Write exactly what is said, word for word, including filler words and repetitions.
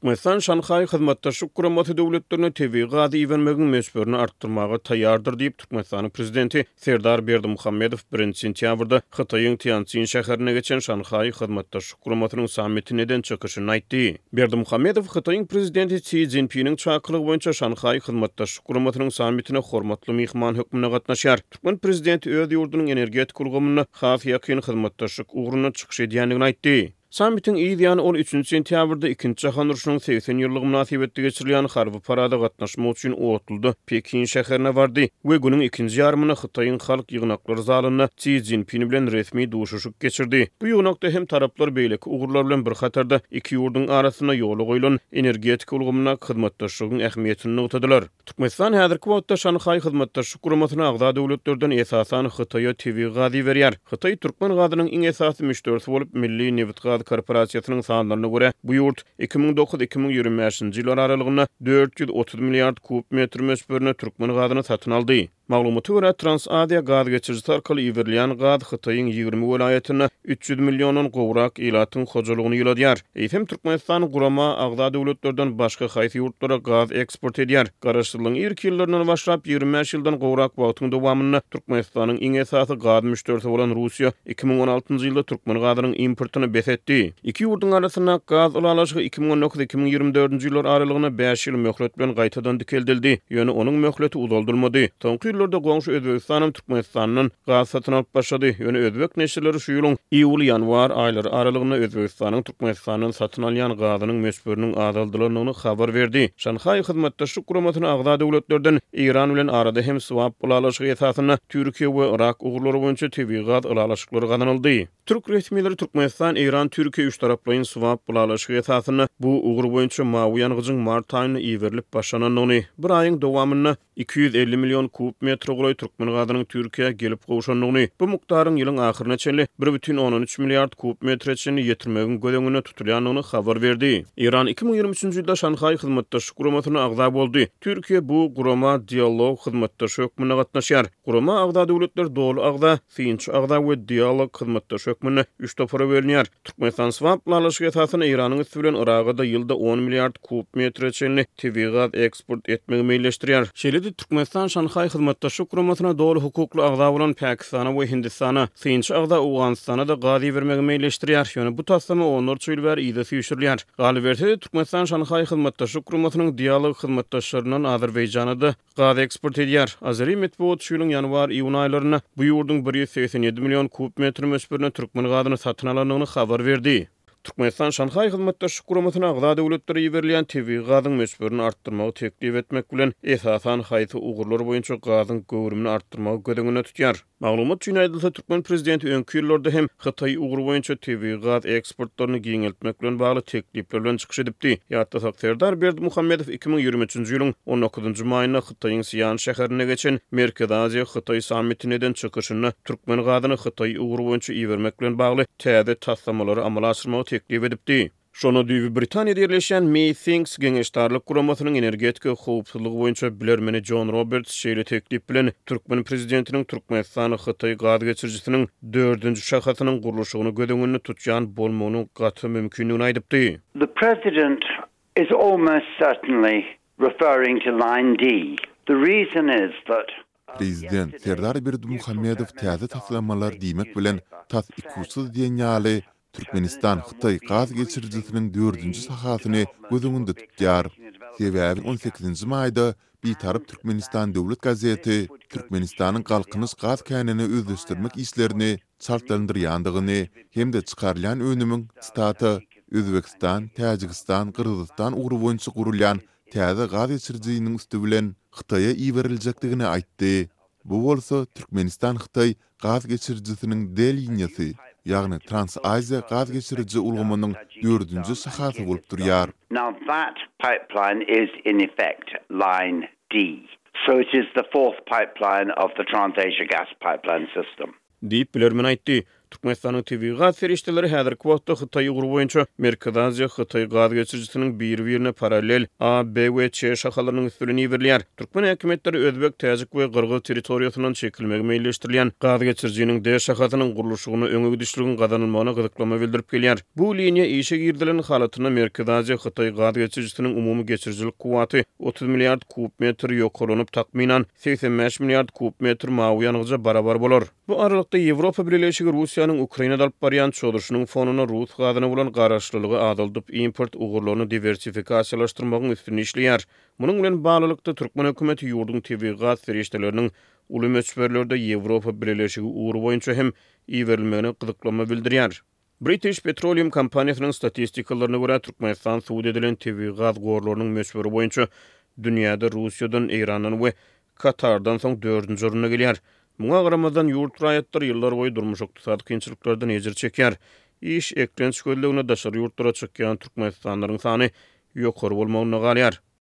Türkmenistan Şanxay Hyzmatdaşlyk Guramaty döwletlerine tebii gady iwermegin mesberini artdyrmaga taýýardyr diýip Türkmenistanyň prezidenti Serdar Berdimuhammedow birinji sentýabrda Hytaýyň Tianjin şäherine geçen Şanxay Hyzmatdaşlyk Guramatynyň sammitine neden çykyşyny aýtdy. Berdimuhammedow Hytaýyň prezidenti Xi Jinping'in çakylygy boýunça Şanxay Hyzmatdaşlyk Guramatynyň sammitine hormatly mihman hökmüne gatnaşýar. Türkmen prezidenti öz ýurdunyň energetik ulgamyny has ýakyn hyzmatdaşlyk ugruna çykyş edýändigini aýtdy. Sammitin ýygyny ol üçinji sentýabrda ikinji jahan uruşynyň seksen ýyllygy münasibetde geçirilýän harby parada gatnaşmak üçin otuldy. Pekin şäherine bardy we günüň ikinji ýarmyny Hytaýyň halk ýygnaklary zalyna Xi Jinping bilen resmi duşuşyk geçirdi. Bu ýygnakda hem taraplar beýleki ugurlar bilen bir hatarda iki ýurdun arasyna ýoly goýulan energetik ulgamyna hyzmatdaşlygyň ähmiýetini nugtadylar. Türkmenistan häzirki wagtda Şanxay hyzmatdaşlyk guramatyna agza döwletlerden esasan Hytaýa tebii gady berýär. Hytaý türkmen gadynyň iň esasy müşterisi bolup Milli Neft korporasiýasynyň sanlaryna görä bu ýurt iki ming dokuz iki ming ýigirmäňji ýyllar aralygynda dört yüz otuz milliard kub metr mösberine türkmen gadyny satyn aldy. Maglumaty görä Transasiýa gaz geçirjisi arkaly iwerilýän gaz Hytaýyň ýygrimi welaýatyna üç yüz millionon gowrak ýylatyň hojalygyny ýyladýar. Eýsem Türkmenistan gurama agza döwletlerden başga haýsy ýurtlara gaz eksport edýär. Garaşdyrylan ilk ýyllaryndan başlap ýigirme beş ýyldan gowrak wagtyň dowamyny Türkmenistanyň iň esasy gaz müşterisi bolan Russiýa iki ming on altyncy ýylda türkmen gazynyň importyny besetdi. Iki ýurdun arasyna gaz ulalaşygy iki ming on dokuz iki ming ýygrimi dördünji ýyllar aralygyna beş ýyl möhlet bilen gaýtadan dikeldildi. Ýöne onuň möhleti uzaldyrmady. Soňky ýyllarda goňşy Özbekistanyň Türkmenistanyň gaz satyn alyp başlady. Ýöne Özbek neşirleri şu ýylyň iýul-ýanwar aýlary aralygyna Özbekistanyň Türkmenistanyň satyn alýan gazynyň mösberiniň azaldylaryny habar berdi. Şanxay hyzmatdaşlyk guramatyny agza döwletlerden Iran bilen arada hem swap ulalaşygy esasyna Türkiýe we Irak ugurlary boýunça tebii gaz ulalaşyklary gananyldy. Türk resmiýetleri Türkmenistan, Iran, Türkiýe üç taraplyň swap ulalaşygy esasyna bu ugur boýunça mawy ýanygyjyň mart aýyna iwerilip başlananyny, bir aýyň dowamyny iki yüz elli million kub metr goly türkmen gazynyň Türkiýe gelip gowşanyny, bu mukdaryň ýylyň ahyryna çenli bir бүтүн on üç milliard kub metreçini ýetirmegin gödeňine tutulýanyny habar berdi. Iran iki ming ýygrimi üçinji ýylda Şanxay hyzmatdaşlyk guramatyna agza boldy. Türkiýe bu gurama dialog hyzmatdaşlyk hökmüne gatnaşýar. Gurama agza döwletler dolu agza, synçy agza we dialog hyzmatdaşlyk hökmüne üç topara bölünýär. Türkmenistan swap ulalaşygy esasyna Iranyň üstü bilen Iraga da ýylda on milliard kub metreçini tebii gaz eksport etmegi meýleşdirýär. Şeýle-de Türkmenistan Şanxay hyzmatdaşlyk guramatyna dolu hukukly agza bolan Pakistana we Hindistana, synçy agza Awganistana da gaz bermegi meýleşdirýär. Ýöne bu taslama onlar üçin ýyl bäri ýygy süýşürilýär. Galiberde Türkmenistan Şanxay hyzmatdaşlyk guramatynyň dialog hyzmatdaşlaryndan Azerbaýjana da gaz eksport edýär. Azeri metbuat şu ýylyň ýanwar iýun aýlaryna bu ýurdun bir yüz seksen ýedi million kub metr mösberine türkmen gazyny satyn alanyny habar berdi. Türkmenistan Şanxay hyzmatdaşlyk guramatyna agza döwletleri ýeberilýän tebii gazyň mösberini artdyrmagy teklip etmek bilen esasan haýsy ugurlar boýunça gazyň göwrümini artdyrmagy gödeňine tutýar. Maglumat üçin aýdylsa Türkmen prezidenti öňki ýyllarda hem Hytaý ugur boýunça tebii gaz eksportlaryny giňeltmek bilen bagly teklipler bilen çykyş edipdi. Ýa-da Serdar Berdimuhammedow iki ming ýygrimi üçinji ýylyň on dokuzunjy maýyna Hytaýyň Siýan şäherine geçen Merkez Aziýa Hytaý sammitininden çykyşyny türkmen gazyny Hytaý ugur boýunça iwermek bilen bagly täze taslamалary amala aşyrmagy teklip edipdi. Şonu düýbi Britaniýada ýerleşen Meetings geňeşdarlyk guramatynyň energetik howpsuzlygy boýunça bilermeni John Roberts şeýle teklip bilen Türkmen prezidentiniň Türkmenistany Hytaý gaz geçirjisiniň dördünji şahatynyň gurulşygyny gödeňine tutýan bolmagynyň gaty mümkinligini aýdypdy. The president is almost certainly referring to line D. The reason is that Prezident Serdar Berdimuhammedow täze taslamalar diýmek bilen tas ikusyz diýen ýaly Türkmenistan Hytaý gaz geçirjisiniň dördünji sahatyny gözeňinde tutýar. Sebäbi on sekizinji maýda bir tarap Türkmenistan döwlet gazeti Türkmenistanyň galkynyş gaz känini özleşdirmek işlerini çartlandyrýandygyny hem de çykarılan önümüň staty Özbekistan, Täjikistan, Kyrgyzstan ugur boýunça gurulýan täze gaz geçirjisiniň üstü bilen Hytaýa iweriljakdygyny aýtdy. Bu bolsa Türkmenistan Hytaý gaz geçirjisiniň del liňasy, ýagny Transasiýa gaz geçiriji ulgamynyň dördünji sahaty bolup durýar. Now that pipeline is in effect line D. So it is the fourth pipeline of the Trans-Asia gas pipeline system. Diýip bilermen aýtdy. Türkmenistanyň T V gaz ferişdeleri häzirki wagtda Hytaý ugur boýunça Merkez Aziýa Hytaý gaz geçirjisiniň bir-birine paralel A, B we C şahalarynyň üstüne berýär. Türkmen häkimetleri Özbek, Täjik we Gyrgyz territoriýasynyň çekilmegi meýilleşdirilýän gaz geçirjisiniň D şahasynyň gurulşygyny öňe gidişliginiň gazanylmagyna gyzyklama bildirip gelýär. Bu liniýa işe girdilen halatyna Merkez Aziýa Hytaý gaz geçirjisiniň umumy geçirjilik kuwaty otuz milliard kub metr ýokarlanyp takminan seksen beş milliard kub metr mawy ýanygyja barabar bolar. Bu aralykda Ýewropa Birleşigi Russiýanyň Ukrainada alyp barýan çöldürüşiniň fonuna Rus gazyna bolan garaşlylygy adylyp import ugurlaryny diversifikasiýalaşdyrmagyň üstüne işleýär. Munyň bilen baglanykda Türkmen hökümeti ýurdun T V gaz ferişdeleriniň uly möçberlerde Ýewropa Birleşigi ugury boýunça hem iýerilmegine gyzyklama bildirýär. British Petroleum kompaniýasynyň statistikalarına görä Türkmenistan suwd edilen T V gaz gorlarynyň möçberi boýunça dünýäde Russiýadan, Irandan we Katardan soň dördünji oruna gelýär. Muňa garamadan ýurt raýatlar ýyllar boýy durmuş ykdysady kynçylyklardan ejir çekýär. İş eklen çöldügine daşary ýurtlara çykýan Türkmenistanlaryň sany ýokary bolmagyna galýar.